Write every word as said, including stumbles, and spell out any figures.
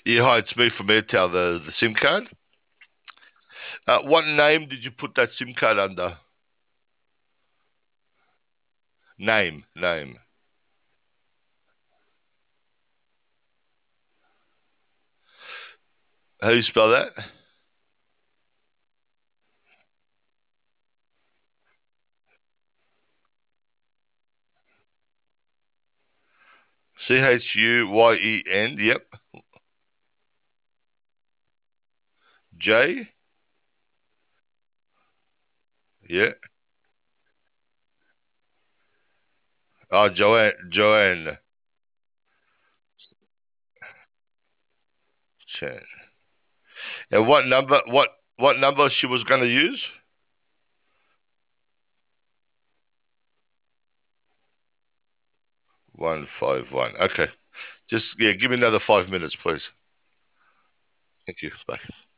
Yeah, hi, it's me from Airtel, the, the SIM card. Uh, what name did you put that SIM card under? Name, name. How do you spell that? C H U Y E N, yep. J, yeah. Oh, Joanne, Joanne Chan. And what number, what, what number she was going to use? one five one. Okay. Just, yeah, give me another five minutes, please. Thank you. Bye.